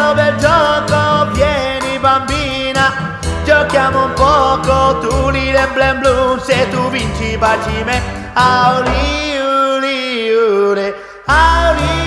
bello bel gioco, vieni bambina, giochiamo un poco, tu lire blen blu, se tu vinci baci me, auli uli ule, auli